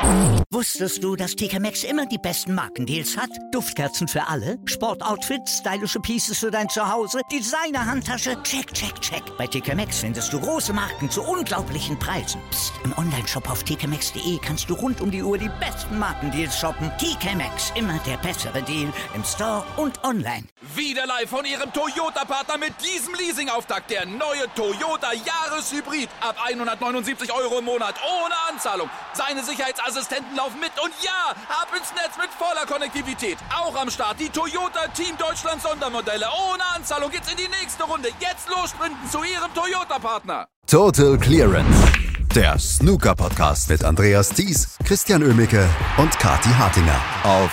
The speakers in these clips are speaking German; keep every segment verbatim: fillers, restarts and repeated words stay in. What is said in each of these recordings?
Wusstest du, dass T K Maxx immer die besten Markendeals hat? Duftkerzen für alle, Sportoutfits, stylische Pieces für dein Zuhause, Designer-Handtasche, check, check, check. Bei T K Maxx findest du große Marken zu unglaublichen Preisen. Psst. Im Onlineshop auf t k maxx punkt d e kannst du rund um die Uhr die besten Markendeals shoppen. T K Maxx, immer der bessere Deal im Store und online. Wieder live von Ihrem Toyota-Partner mit diesem Leasing-Auftakt. Der neue Toyota Jahreshybrid. Ab hundertneunundsiebzig Euro im Monat. Ohne Anzahlung. Seine Sicherheitsassistenten laufen mit. Und ja, ab ins Netz mit voller Konnektivität. Auch am Start die Toyota Team Deutschland Sondermodelle. Ohne Anzahlung geht's in die nächste Runde. Jetzt los sprinten zu Ihrem Toyota-Partner. Total Clearance. Der Snooker-Podcast mit Andreas Thies, Christian Oemicke und Kathi Hartinger auf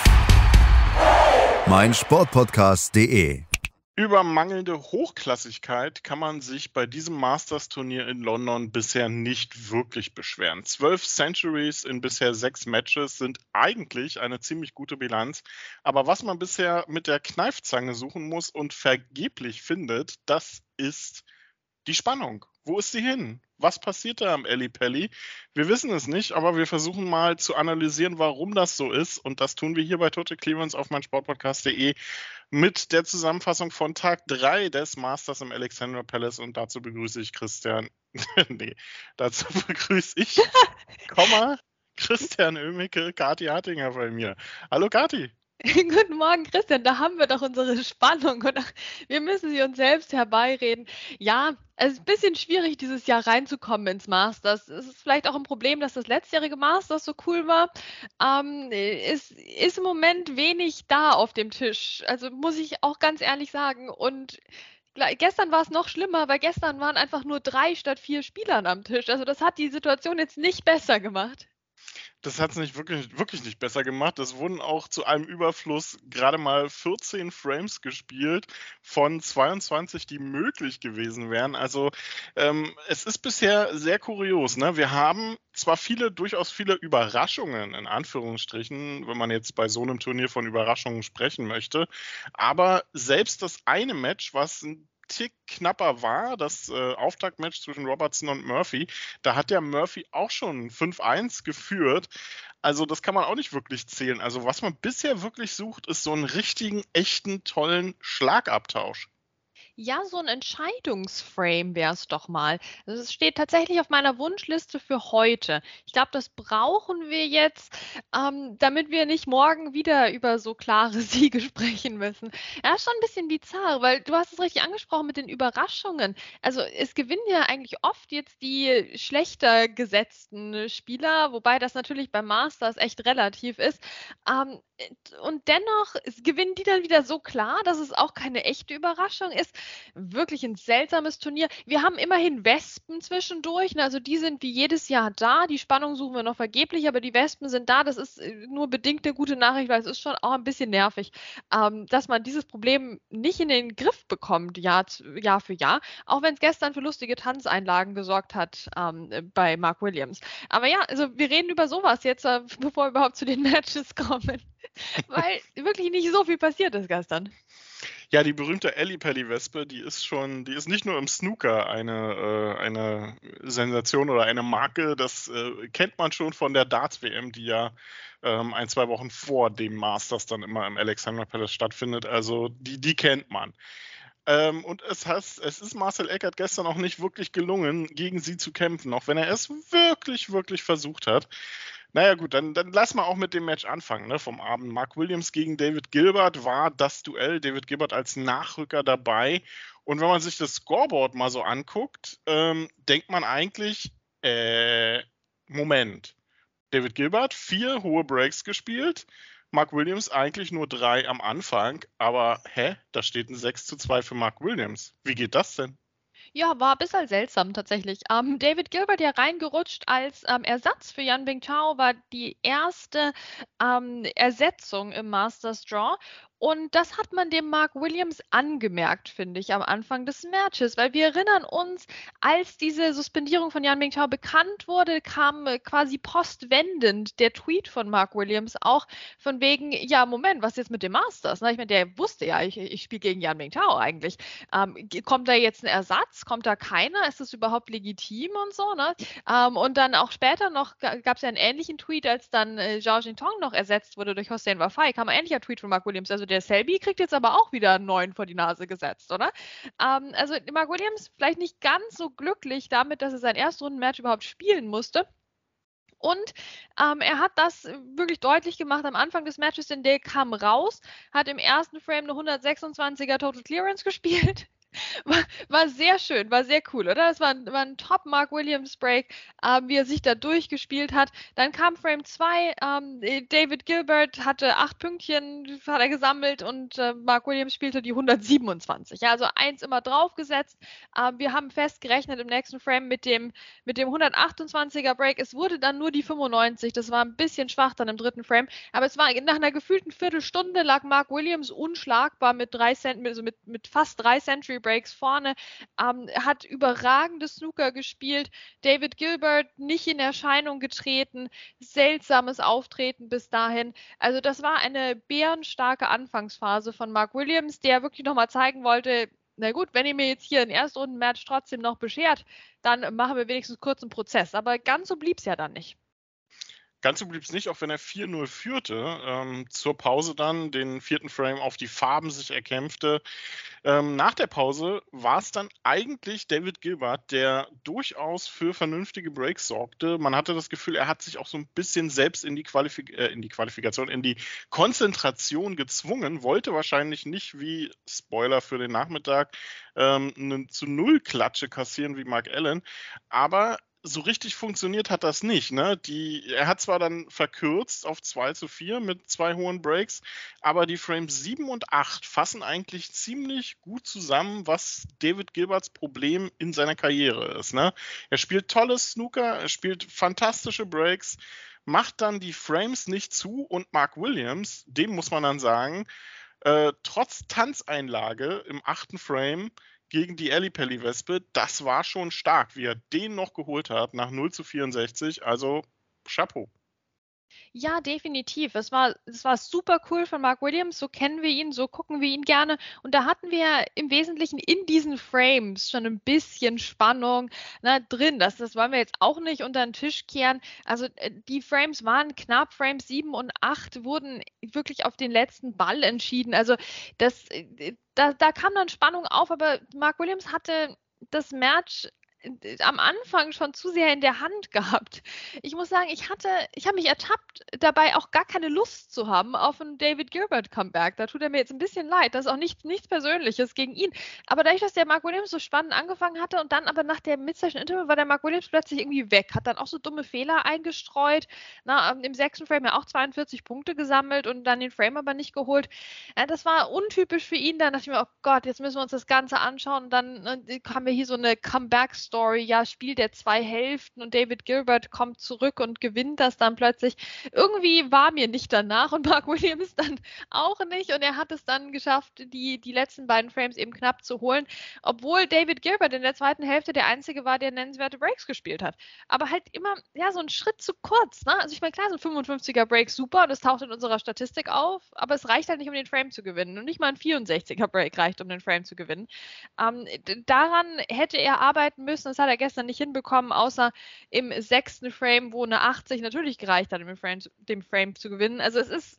meinsportpodcast punkt de. Über mangelnde Hochklassigkeit kann man sich bei diesem Masters-Turnier in London bisher nicht wirklich beschweren. Zwölf Centuries in bisher sechs Matches sind eigentlich eine ziemlich gute Bilanz. Aber was man bisher mit der Kneifzange suchen muss und vergeblich findet, das ist die Spannung. Wo ist sie hin? Was passiert da am Ellipelli? Wir wissen es nicht, aber wir versuchen mal zu analysieren, warum das so ist. Und das tun wir hier bei Total Clearance auf meinsportpodcast punkt de mit der Zusammenfassung von Tag drei des Masters im Alexandra Palace. Und dazu begrüße ich Christian. nee, dazu begrüße ich, Komma, Christian Oemicke, Kathi Hartinger bei mir. Hallo Kathi. Guten Morgen, Christian. Da haben wir doch unsere Spannung und wir müssen sie uns selbst herbeireden. Ja, es ist ein bisschen schwierig, dieses Jahr reinzukommen ins Masters. Es ist vielleicht auch ein Problem, dass das letztjährige Masters so cool war. Ähm, es ist im Moment wenig da auf dem Tisch. Also muss ich auch ganz ehrlich sagen. Und gestern war es noch schlimmer, weil gestern waren einfach nur drei statt vier Spielern am Tisch. Also das hat die Situation jetzt nicht besser gemacht. Das hat es nicht wirklich, wirklich nicht besser gemacht. Es wurden auch zu einem Überfluss gerade mal vierzehn Frames gespielt von zweiundzwanzig, die möglich gewesen wären. Also ähm, es ist bisher sehr kurios. Ne? Wir haben zwar viele, durchaus viele Überraschungen, in Anführungsstrichen, wenn man jetzt bei so einem Turnier von Überraschungen sprechen möchte, aber selbst das eine Match, was ein Tick knapper war, das äh, Auftaktmatch zwischen Robertson und Murphy, da hat der Murphy auch schon fünf eins geführt. Also das kann man auch nicht wirklich zählen. Also was man bisher wirklich sucht, ist so einen richtigen, echten, tollen Schlagabtausch. Ja, so ein Entscheidungsframe wäre es doch mal. Also es steht tatsächlich auf meiner Wunschliste für heute. Ich glaube, das brauchen wir jetzt, ähm, damit wir nicht morgen wieder über so klare Siege sprechen müssen. Ja, ist schon ein bisschen bizarr, weil du hast es richtig angesprochen mit den Überraschungen. Also es gewinnen ja eigentlich oft jetzt die schlechter gesetzten Spieler, wobei das natürlich beim Masters echt relativ ist. Ähm, und dennoch gewinnen die dann wieder so klar, dass es auch keine echte Überraschung ist. Wirklich ein seltsames Turnier. Wir haben immerhin Wespen zwischendurch, also die sind wie jedes Jahr da. Die Spannung suchen wir noch vergeblich, aber die Wespen sind da. Das ist nur bedingt eine gute Nachricht, weil es ist schon auch ein bisschen nervig, ähm, dass man dieses Problem nicht in den Griff bekommt, Jahr, Jahr für Jahr, auch wenn es gestern für lustige Tanzeinlagen gesorgt hat ähm, bei Mark Williams. Aber ja, also wir reden über sowas jetzt, äh, bevor wir überhaupt zu den Matches kommen, weil wirklich nicht so viel passiert ist gestern. Ja, die berühmte Ellipelli-Wespe, die ist schon, die ist nicht nur im Snooker eine, äh, eine Sensation oder eine Marke, das äh, kennt man schon von der Darts-W M, die ja ähm, ein, zwei Wochen vor dem Masters dann immer im Alexandra Palace stattfindet. Also die, die kennt man. Ähm, und es, has, es ist Marcel Eckert gestern auch nicht wirklich gelungen, gegen sie zu kämpfen, auch wenn er es wirklich, wirklich versucht hat. Naja gut, dann, dann lass mal auch mit dem Match anfangen, ne, vom Abend. Mark Williams gegen David Gilbert war das Duell. David Gilbert als Nachrücker dabei. Und wenn man sich das Scoreboard mal so anguckt, ähm, denkt man eigentlich, äh, Moment. David Gilbert, vier hohe Breaks gespielt. Mark Williams eigentlich nur drei am Anfang. Aber hä? Da steht ein sechs zu zwei für Mark Williams. Wie geht das denn? Ja, war ein bisschen seltsam tatsächlich. Ähm, David Gilbert ja reingerutscht als ähm, Ersatz für Yan Bingtao, war die erste ähm, Ersetzung im Masters Draw. Und das hat man dem Mark Williams angemerkt, finde ich, am Anfang des Matches, weil wir erinnern uns, als diese Suspendierung von Yan Mingtao bekannt wurde, kam äh, quasi postwendend der Tweet von Mark Williams auch von wegen, ja, Moment, was ist jetzt mit dem Masters? Na, ich meine, der wusste ja, ich, ich spiele gegen Yan Mingtao eigentlich. Ähm, kommt da jetzt ein Ersatz? Kommt da keiner? Ist das überhaupt legitim und so? Ne? Ähm, und dann auch später noch gab es ja einen ähnlichen Tweet, als dann äh, Zhao Jintong noch ersetzt wurde durch Hossein Wafai, kam ein ähnlicher Tweet von Mark Williams. Also der Selby kriegt jetzt aber auch wieder einen neuen vor die Nase gesetzt, oder? Ähm, also Mark Williams vielleicht nicht ganz so glücklich damit, dass er sein Erstrunden-Match überhaupt spielen musste. Und ähm, er hat das wirklich deutlich gemacht am Anfang des Matches, denn der kam raus, hat im ersten Frame eine hundertsechsundzwanziger Total Clearance gespielt. War, war sehr schön, war sehr cool, oder? Das war ein, war ein Top Mark Williams Break, ähm, wie er sich da durchgespielt hat. Dann kam Frame zwei, ähm, David Gilbert hatte acht Pünktchen, hat er gesammelt und äh, Mark Williams spielte die hundertsiebenundzwanzig. Ja, also eins immer draufgesetzt. Ähm, wir haben festgerechnet im nächsten Frame mit dem, mit dem hundertachtundzwanziger Break. Es wurde dann nur die fünfundneunzig, das war ein bisschen schwach dann im dritten Frame, aber es war nach einer gefühlten Viertelstunde lag Mark Williams unschlagbar mit drei Cent, also mit, mit fast drei Century Breaks vorne, ähm, hat überragendes Snooker gespielt, David Gilbert nicht in Erscheinung getreten, seltsames Auftreten bis dahin. Also das war eine bärenstarke Anfangsphase von Mark Williams, der wirklich nochmal zeigen wollte, na gut, wenn ihr mir jetzt hier ein Erstrunden-Match trotzdem noch beschert, dann machen wir wenigstens kurz einen Prozess. Aber ganz so blieb es ja dann nicht. Ganz so blieb es nicht, auch wenn er vier null führte, ähm, zur Pause dann den vierten Frame auf die Farben sich erkämpfte. Ähm, nach der Pause war es dann eigentlich David Gilbert, der durchaus für vernünftige Breaks sorgte. Man hatte das Gefühl, er hat sich auch so ein bisschen selbst in die, Qualifik- äh, in die Qualifikation, in die Konzentration gezwungen, wollte wahrscheinlich nicht, wie Spoiler für den Nachmittag, ähm, eine zu Null Klatsche kassieren wie Mark Allen, aber so richtig funktioniert hat das nicht. Ne? Die, er hat zwar dann verkürzt auf zwei zu vier mit zwei hohen Breaks, aber die Frames sieben und acht fassen eigentlich ziemlich gut zusammen, was David Gilberts Problem in seiner Karriere ist. Ne? Er spielt tolles Snooker, er spielt fantastische Breaks, macht dann die Frames nicht zu und Mark Williams, dem muss man dann sagen, äh, trotz Tanzeinlage im achten Frame gegen die Ally Pally Wespe, das war schon stark, wie er den noch geholt hat nach null zu vierundsechzig, also Chapeau. Ja, definitiv. Es war, es war super cool von Mark Williams. So kennen wir ihn, so gucken wir ihn gerne. Und da hatten wir im Wesentlichen in diesen Frames schon ein bisschen Spannung, na, drin. Das, das wollen wir jetzt auch nicht unter den Tisch kehren. Also die Frames waren knapp. Frames sieben und acht wurden wirklich auf den letzten Ball entschieden. Also das, da, da kam dann Spannung auf, aber Mark Williams hatte das Match am Anfang schon zu sehr in der Hand gehabt. Ich muss sagen, ich hatte, ich habe mich ertappt, dabei auch gar keine Lust zu haben auf ein David Gilbert Comeback. Da tut er mir jetzt ein bisschen leid. Das ist auch nichts, nichts Persönliches gegen ihn. Aber dadurch, dass der Mark Williams so spannend angefangen hatte und dann aber nach der Mid-Session-Interview war der Mark Williams plötzlich irgendwie weg, hat dann auch so dumme Fehler eingestreut. Na, im sechsten Frame ja auch zweiundvierzig Punkte gesammelt und dann den Frame aber nicht geholt. Ja, das war untypisch für ihn. Dann dachte ich mir, oh Gott, jetzt müssen wir uns das Ganze anschauen. Und dann äh, haben wir hier so eine Comeback-Story. Ja, spielt er zwei Hälften und David Gilbert kommt zurück und gewinnt das dann plötzlich. Irgendwie war mir nicht danach und Mark Williams dann auch nicht und er hat es dann geschafft, die, die letzten beiden Frames eben knapp zu holen, obwohl David Gilbert in der zweiten Hälfte der Einzige war, der nennenswerte Breaks gespielt hat. Aber halt immer, ja, so ein Schritt zu kurz, ne? Also ich meine, klar, so ein fünfundfünfziger Break super, das taucht in unserer Statistik auf, aber es reicht halt nicht, um den Frame zu gewinnen und nicht mal ein vierundsechziger Break reicht, um den Frame zu gewinnen. Ähm, daran hätte er arbeiten müssen. Das hat er gestern nicht hinbekommen, außer im sechsten Frame, wo eine achtzig natürlich gereicht hat, um den Frame, dem Frame zu gewinnen. Also es ist,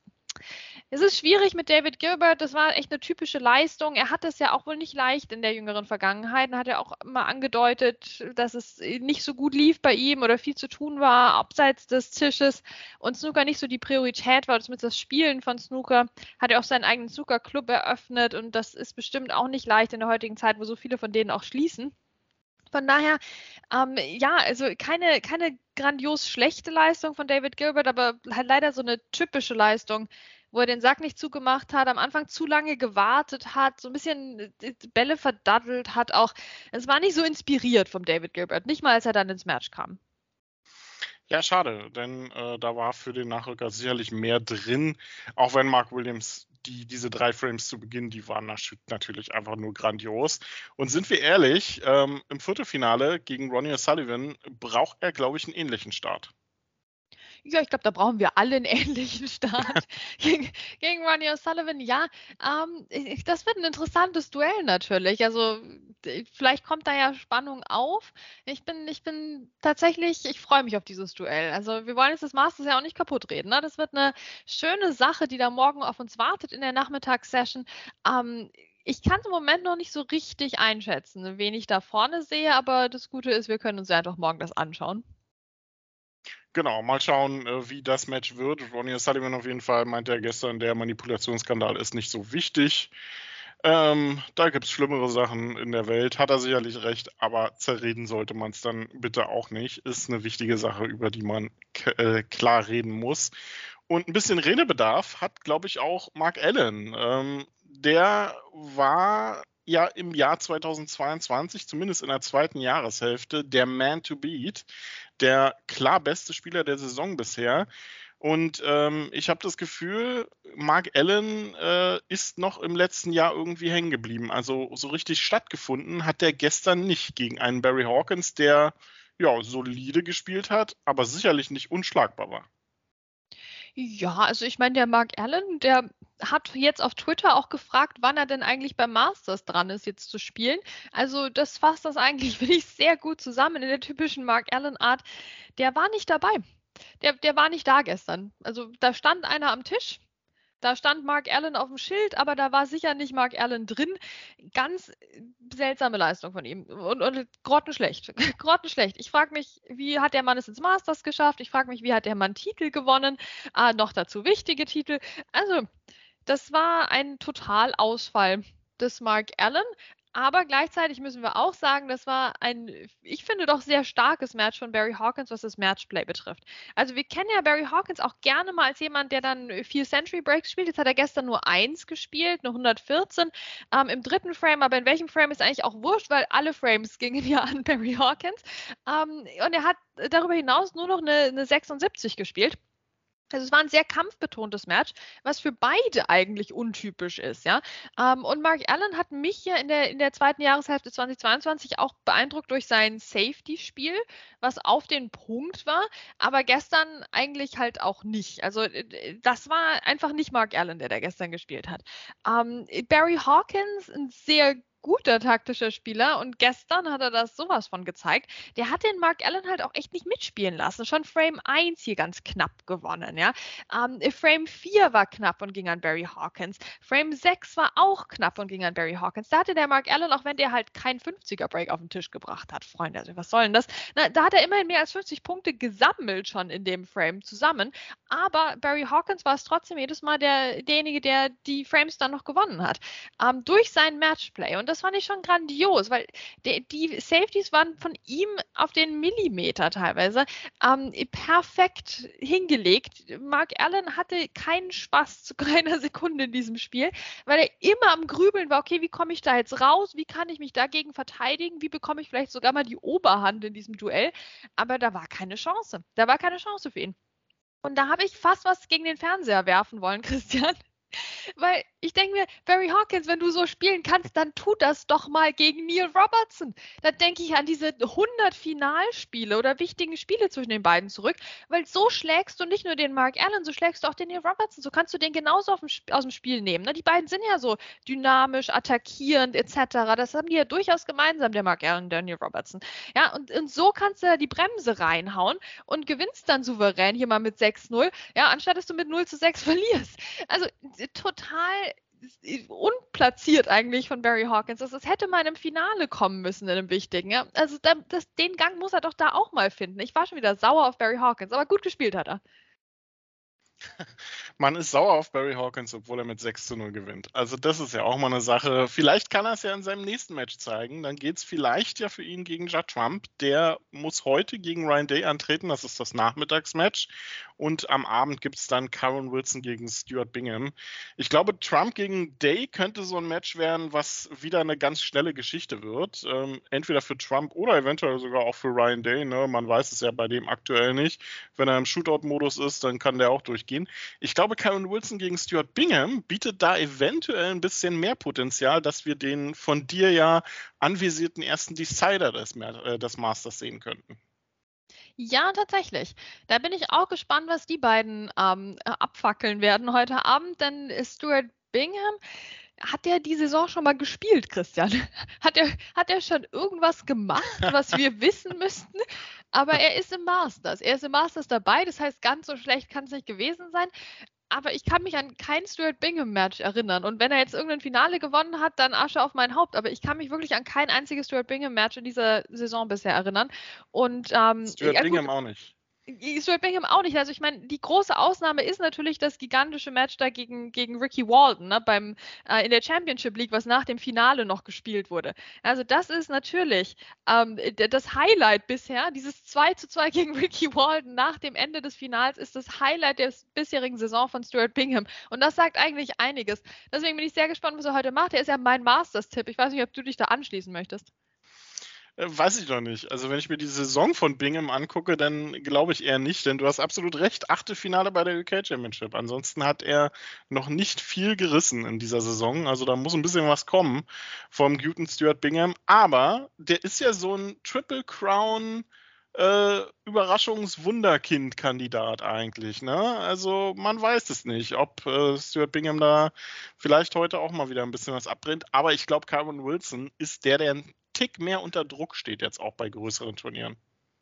es ist schwierig mit David Gilbert. Das war echt eine typische Leistung. Er hat es ja auch wohl nicht leicht in der jüngeren Vergangenheit. Er hat ja auch immer angedeutet, dass es nicht so gut lief bei ihm oder viel zu tun war, abseits des Tisches und Snooker nicht so die Priorität war. Zumindest das Spielen von Snooker. Hat er auch seinen eigenen Snooker-Club eröffnet und das ist bestimmt auch nicht leicht in der heutigen Zeit, wo so viele von denen auch schließen. Von daher, ähm, ja, also keine, keine grandios schlechte Leistung von David Gilbert, aber halt leider so eine typische Leistung, wo er den Sack nicht zugemacht hat, am Anfang zu lange gewartet hat, so ein bisschen Bälle verdaddelt hat auch. Es war nicht so inspiriert vom David Gilbert, nicht mal als er dann ins Match kam. Ja, schade, denn äh, da war für den Nachrücker sicherlich mehr drin, auch wenn Mark Williams die, diese drei Frames zu Beginn, die waren natürlich einfach nur grandios. Und sind wir ehrlich, ähm, im Viertelfinale gegen Ronnie O'Sullivan braucht er, glaube ich, einen ähnlichen Start. Ja, ich glaube, da brauchen wir alle einen ähnlichen Start gegen, gegen Ronnie O'Sullivan. Ja, ähm, ich- das wird ein interessantes Duell natürlich. Also d- vielleicht kommt da ja Spannung auf. Ich bin, ich bin tatsächlich, ich freue mich auf dieses Duell. Also wir wollen jetzt das Masters ja auch nicht kaputt reden. Ne? Das wird eine schöne Sache, die da morgen auf uns wartet in der Nachmittagssession. Ähm, Ich kann es im Moment noch nicht so richtig einschätzen, wen ich da vorne sehe, aber das Gute ist, wir können uns ja einfach morgen das anschauen. Genau, mal schauen, äh, wie das Match wird. Ronnie O'Sullivan auf jeden Fall meinte er gestern, der Manipulationsskandal ist nicht so wichtig. Ähm, da gibt es schlimmere Sachen in der Welt, hat er sicherlich recht, aber zerreden sollte man es dann bitte auch nicht. Ist eine wichtige Sache, über die man k- äh, klar reden muss. Und ein bisschen Redebedarf hat, glaube ich, auch Mark Allen. Ähm, der war ja im Jahr zweitausendzweiundzwanzig, zumindest in der zweiten Jahreshälfte, der Man to Beat, der klar beste Spieler der Saison bisher. Und ähm, ich habe das Gefühl, Mark Allen äh, ist noch im letzten Jahr irgendwie hängen geblieben. Also so richtig stattgefunden hat der gestern nicht gegen einen Barry Hawkins, der ja solide gespielt hat, aber sicherlich nicht unschlagbar war. Ja, also ich meine, der Mark Allen, der hat jetzt auf Twitter auch gefragt, wann er denn eigentlich beim Masters dran ist, jetzt zu spielen. Also das fasst das eigentlich, finde ich, sehr gut zusammen in der typischen Mark Allen-Art. Der war nicht dabei. Der, der war nicht da gestern. Also da stand einer am Tisch. Da stand Mark Allen auf dem Schild, aber da war sicher nicht Mark Allen drin. Ganz seltsame Leistung von ihm und, und grottenschlecht. grottenschlecht. Ich frage mich, wie hat der Mann es ins Masters geschafft? Ich frage mich, wie hat der Mann Titel gewonnen? Ah, noch dazu wichtige Titel. Also, das war ein Totalausfall des Mark Allen. Aber gleichzeitig müssen wir auch sagen, das war ein, ich finde, doch sehr starkes Match von Barry Hawkins, was das Matchplay betrifft. Also wir kennen ja Barry Hawkins auch gerne mal als jemand, der dann vier Century Breaks spielt. Jetzt hat er gestern nur eins gespielt, nur hundertvierzehn ähm, im dritten Frame. Aber in welchem Frame ist eigentlich auch wurscht, weil alle Frames gingen ja an Barry Hawkins. Ähm, und er hat darüber hinaus nur noch eine, eine sechsundsiebzig gespielt. Also es war ein sehr kampfbetontes Match, was für beide eigentlich untypisch ist, ja. Ähm, und Mark Allen hat mich ja in der, in der zweiten Jahreshälfte zweitausendzweiundzwanzig auch beeindruckt durch sein Safety-Spiel, was auf den Punkt war, aber gestern eigentlich halt auch nicht. Also äh, das war einfach nicht Mark Allen, der da gestern gespielt hat. Ähm, Barry Hawkins, ein sehr guter taktischer Spieler und gestern hat er das sowas von gezeigt. Der hat den Mark Allen halt auch echt nicht mitspielen lassen. Schon Frame eins hier ganz knapp gewonnen, ja. Ähm, Frame vier war knapp und ging an Barry Hawkins. Frame sechs war auch knapp und ging an Barry Hawkins. Da hatte der Mark Allen, auch wenn der halt keinen fünfziger Break auf den Tisch gebracht hat, Freunde, also was soll denn das? Na, da hat er immerhin mehr als fünfzig Punkte gesammelt schon in dem Frame zusammen. Aber Barry Hawkins war es trotzdem jedes Mal der, derjenige, der die Frames dann noch gewonnen hat. Ähm, durch sein Matchplay. Und das fand ich schon grandios, weil die, die Safeties waren von ihm auf den Millimeter teilweise ähm, perfekt hingelegt. Mark Allen hatte keinen Spaß zu keiner Sekunde in diesem Spiel, weil er immer am Grübeln war, okay, wie komme ich da jetzt raus? Wie kann ich mich dagegen verteidigen? Wie bekomme ich vielleicht sogar mal die Oberhand in diesem Duell? Aber da war keine Chance. Da war keine Chance für ihn. Und da habe ich fast was gegen den Fernseher werfen wollen, Christian. Weil ich denke mir, Barry Hawkins, wenn du so spielen kannst, dann tu das doch mal gegen Neil Robertson. Da denke ich an diese hundert Finalspiele oder wichtigen Spiele zwischen den beiden zurück, weil so schlägst du nicht nur den Mark Allen, so schlägst du auch den Neil Robertson. So kannst du den genauso auf dem, aus dem Spiel nehmen. Ne? Die beiden sind ja so dynamisch, attackierend et cetera. Das haben die ja durchaus gemeinsam, der Mark Allen und der Neil Robertson. Ja, und, und so kannst du die Bremse reinhauen und gewinnst dann souverän hier mal mit sechs null, ja, anstatt dass du mit null zu sechs verlierst. Also total unplatziert eigentlich von Barry Hawkins. Das, das hätte mal in einem Finale kommen müssen, in einem wichtigen. Ja? Also da, das, den Gang muss er doch da auch mal finden. Ich war schon wieder sauer auf Barry Hawkins, aber gut gespielt hat er. Man ist sauer auf Barry Hawkins, obwohl er mit sechs zu null gewinnt. Also das ist ja auch mal eine Sache. Vielleicht kann er es ja in seinem nächsten Match zeigen. Dann geht es vielleicht ja für ihn gegen Judd Trump. Der muss heute gegen Ryan Day antreten. Das ist das Nachmittagsmatch. Und am Abend gibt es dann Karen Wilson gegen Stuart Bingham. Ich glaube, Trump gegen Day könnte so ein Match werden, was wieder eine ganz schnelle Geschichte wird. Ähm, entweder für Trump oder eventuell sogar auch für Ryan Day. Ne? Man weiß es ja bei dem aktuell nicht. Wenn er im Shootout-Modus ist, dann kann der auch durch durchgehen. Ich glaube, Kyren Wilson gegen Stuart Bingham bietet da eventuell ein bisschen mehr Potenzial, dass wir den von dir ja anvisierten ersten Decider des, äh, des Masters sehen könnten. Ja, tatsächlich. Da bin ich auch gespannt, was die beiden ähm, abfackeln werden heute Abend, denn Stuart Bingham, hat der die Saison schon mal gespielt, Christian? Hat er hat er schon irgendwas gemacht, was wir wissen müssten? Aber er ist im Masters. Er ist im Masters dabei, das heißt, ganz so schlecht kann es nicht gewesen sein. Aber ich kann mich an kein Stuart Bingham-Match erinnern. Und wenn er jetzt irgendein Finale gewonnen hat, dann Asche auf mein Haupt. Aber ich kann mich wirklich an kein einziges Stuart Bingham-Match in dieser Saison bisher erinnern. Und ähm, Stuart ja, Bingham gut, auch nicht. Stuart Bingham auch nicht. Also ich meine, die große Ausnahme ist natürlich das gigantische Match da gegen, gegen Ricky Walton, ne, beim, äh, in der Championship League, was nach dem Finale noch gespielt wurde. Also das ist natürlich ähm, das Highlight bisher. Dieses zwei zu zwei gegen Ricky Walton nach dem Ende des Finals ist das Highlight der bisherigen Saison von Stuart Bingham. Und das sagt eigentlich einiges. Deswegen bin ich sehr gespannt, was er heute macht. Er ist ja mein Masters-Tipp. Ich weiß nicht, ob du dich da anschließen möchtest. Weiß ich noch nicht. Also wenn ich mir die Saison von Bingham angucke, dann glaube ich eher nicht, denn du hast absolut recht, achte Finale bei der U K Championship. Ansonsten hat er noch nicht viel gerissen in dieser Saison, also da muss ein bisschen was kommen vom guten Stuart Bingham, aber der ist ja so ein Triple Crown äh, Überraschungswunderkind-Kandidat eigentlich, ne? Also man weiß es nicht, ob äh, Stuart Bingham da vielleicht heute auch mal wieder ein bisschen was abbrennt, aber ich glaube, Kyren Wilson ist der, der Tick mehr unter Druck steht jetzt auch bei größeren Turnieren.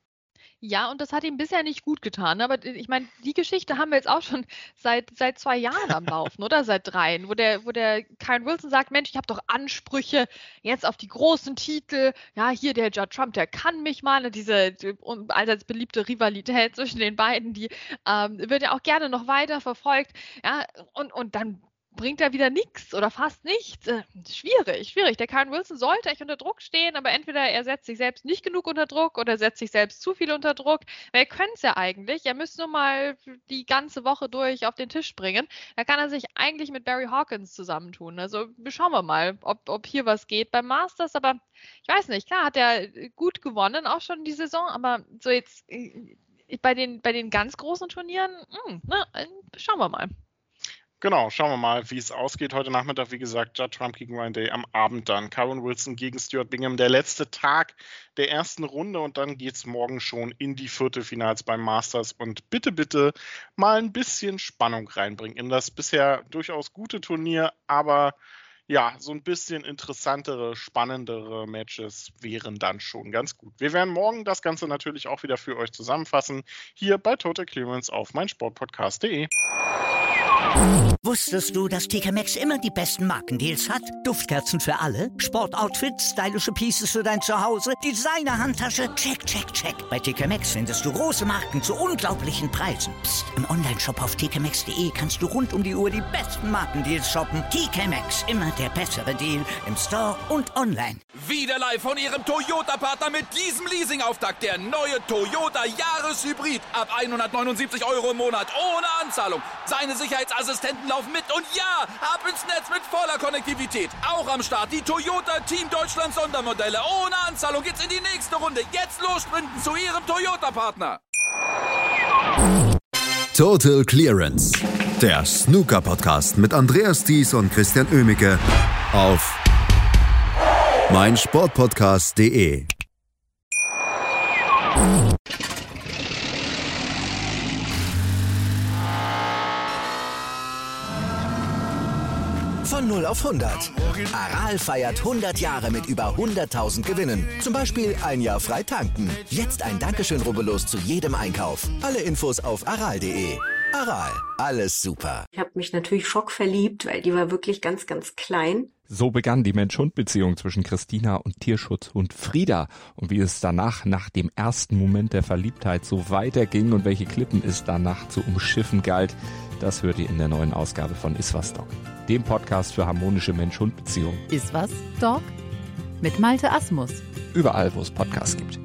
Ja, und das hat ihm bisher nicht gut getan. Aber ich meine, die Geschichte haben wir jetzt auch schon seit, seit zwei Jahren am Laufen, oder? Seit dreien, wo der, wo der Kyren Wilson sagt, Mensch, ich habe doch Ansprüche jetzt auf die großen Titel. Ja, hier der Judd Trump, der kann mich mal. Diese die, allseits beliebte Rivalität zwischen den beiden, die ähm, wird ja auch gerne noch weiter verfolgt. Ja, und, und dann bringt er wieder nichts oder fast nichts. Äh, schwierig, schwierig. Der Kyren Wilson sollte echt unter Druck stehen, aber entweder er setzt sich selbst nicht genug unter Druck oder setzt sich selbst zu viel unter Druck. Weil er könnte es ja eigentlich. Er müsste nur mal die ganze Woche durch auf den Tisch bringen. Da kann er sich eigentlich mit Barry Hawkins zusammentun. Also schauen wir mal, ob, ob hier was geht beim Masters. Aber ich weiß nicht, klar hat er gut gewonnen, auch schon die Saison, aber so jetzt bei den, bei den ganz großen Turnieren, mh, na, schauen wir mal. Genau, schauen wir mal, wie es ausgeht. Heute Nachmittag, wie gesagt, Judd Trump gegen Ryan Day, am Abend dann Kyren Wilson gegen Stuart Bingham, der letzte Tag der ersten Runde und dann geht es morgen schon in die Viertelfinals beim Masters und bitte, bitte mal ein bisschen Spannung reinbringen in das bisher durchaus gute Turnier, aber ja, so ein bisschen interessantere, spannendere Matches wären dann schon ganz gut. Wir werden morgen das Ganze natürlich auch wieder für euch zusammenfassen, hier bei Total Clearance auf meinsportpodcast punkt de. Wusstest du, dass T K Maxx immer die besten Markendeals hat? Duftkerzen für alle, Sportoutfits, stylische Pieces für dein Zuhause, Designer-Handtasche, check, check, check. Bei T K Maxx findest du große Marken zu unglaublichen Preisen. Psst. Im Onlineshop auf t k maxx punkt de kannst du rund um die Uhr die besten Markendeals shoppen. T K Maxx, immer der bessere Deal im Store und online. Wieder live von ihrem Toyota-Partner mit diesem Leasing-Auftakt. Der neue Toyota Jahreshybrid. Ab hundertneunundsiebzig Euro im Monat ohne Anzahlung. Seine Sicherheitsassistenten laufen mit und ja, ab ins Netz mit voller Konnektivität. Auch am Start die Toyota Team Deutschland Sondermodelle. Ohne Anzahlung geht's in die nächste Runde. Jetzt los sprinten zu ihrem Toyota-Partner. Total Clearance. Der Snooker-Podcast mit Andreas Thies und Christian Oemicke auf meinsportpodcast punkt de. Von null auf hundert. Aral feiert hundert Jahre mit über hunderttausend Gewinnen. Zum Beispiel ein Jahr frei tanken. Jetzt ein Dankeschön, rubbellos zu jedem Einkauf. Alle Infos auf aral punkt de. Aral, alles super. Ich habe mich natürlich schockverliebt, weil die war wirklich ganz, ganz klein. So begann die Mensch-Hund-Beziehung zwischen Christina und Tierschutzhund Frieda. Und wie es danach, nach dem ersten Moment der Verliebtheit, so weiterging und welche Klippen es danach zu umschiffen galt, das hört ihr in der neuen Ausgabe von Iswas Dog, dem Podcast für harmonische Mensch-Hund-Beziehungen. Iswas Dog? Mit Malte Asmus. Überall, wo es Podcasts gibt.